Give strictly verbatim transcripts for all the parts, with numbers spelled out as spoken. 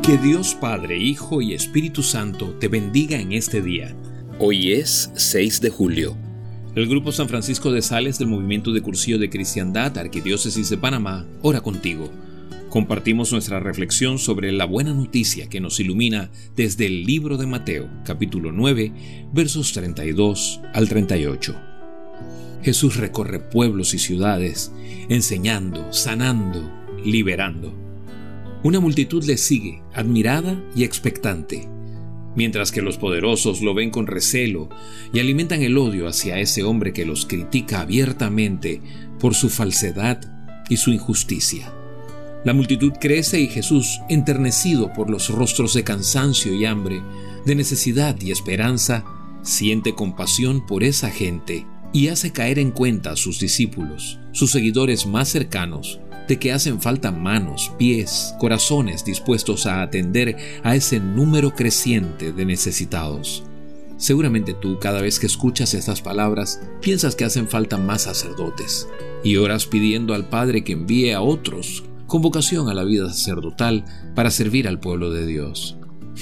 Que Dios Padre, Hijo y Espíritu Santo te bendiga en este día. Hoy es seis de julio. El Grupo San Francisco de Sales del Movimiento de Cursillo de Cristiandad, Arquidiócesis de Panamá, ora contigo. Compartimos nuestra reflexión sobre la buena noticia que nos ilumina desde el libro de Mateo, capítulo nueve, versos treinta y dos al treinta y ocho. Jesús recorre pueblos y ciudades, enseñando, sanando, liberando. Una multitud le sigue, admirada y expectante, mientras que los poderosos lo ven con recelo y alimentan el odio hacia ese hombre que los critica abiertamente por su falsedad y su injusticia. La multitud crece y Jesús, enternecido por los rostros de cansancio y hambre, de necesidad y esperanza, siente compasión por esa gente y hace caer en cuenta a sus discípulos, sus seguidores más cercanos, de que hacen falta manos, pies, corazones dispuestos a atender a ese número creciente de necesitados. Seguramente tú, cada vez que escuchas estas palabras, piensas que hacen falta más sacerdotes y oras pidiendo al Padre que envíe a otros con vocación a la vida sacerdotal para servir al pueblo de Dios.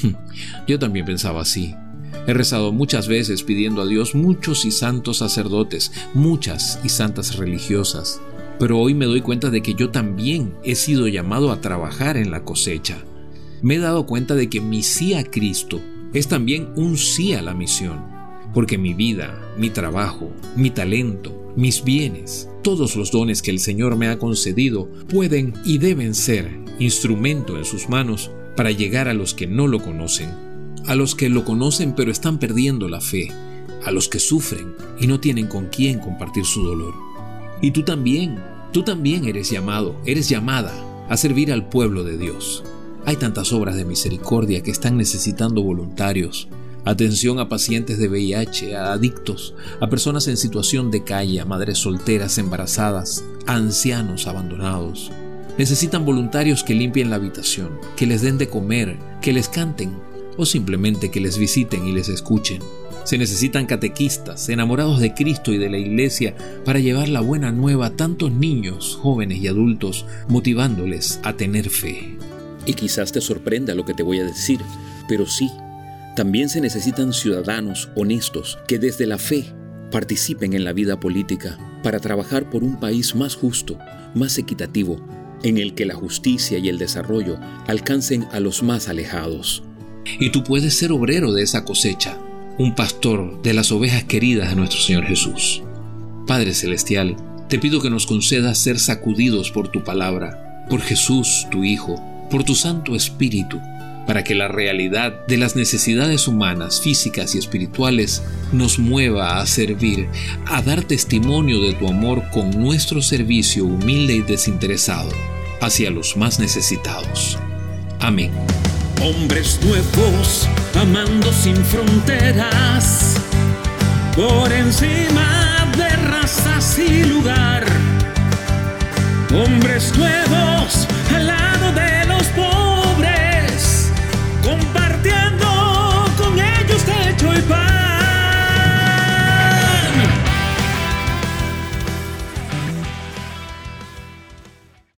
Yo también pensaba así. He rezado muchas veces pidiendo a Dios muchos y santos sacerdotes, muchas y santas religiosas. Pero hoy me doy cuenta de que yo también he sido llamado a trabajar en la cosecha. Me he dado cuenta de que mi sí a Cristo es también un sí a la misión, porque mi vida, mi trabajo, mi talento, mis bienes, todos los dones que el Señor me ha concedido pueden y deben ser instrumento en sus manos para llegar a los que no lo conocen, a los que lo conocen pero están perdiendo la fe, a los que sufren y no tienen con quién compartir su dolor. Y tú también, tú también eres llamado, eres llamada a servir al pueblo de Dios. Hay tantas obras de misericordia que están necesitando voluntarios. Atención a pacientes de V I H, a adictos, a personas en situación de calle, a madres solteras embarazadas, a ancianos abandonados. Necesitan voluntarios que limpien la habitación, que les den de comer, que les canten o simplemente que les visiten y les escuchen. Se necesitan catequistas, enamorados de Cristo y de la Iglesia para llevar la buena nueva a tantos niños, jóvenes y adultos, motivándoles a tener fe. Y quizás te sorprenda lo que te voy a decir, pero sí, también se necesitan ciudadanos honestos que desde la fe participen en la vida política para trabajar por un país más justo, más equitativo, en el que la justicia y el desarrollo alcancen a los más alejados. Y tú puedes ser obrero de esa cosecha, un pastor de las ovejas queridas de nuestro Señor Jesús. Padre Celestial, te pido que nos concedas ser sacudidos por tu palabra, por Jesús, tu Hijo, por tu Santo Espíritu, para que la realidad de las necesidades humanas, físicas y espirituales nos mueva a servir, a dar testimonio de tu amor con nuestro servicio humilde y desinteresado hacia los más necesitados. Amén. Hombres nuevos, amando sin fronteras, por encima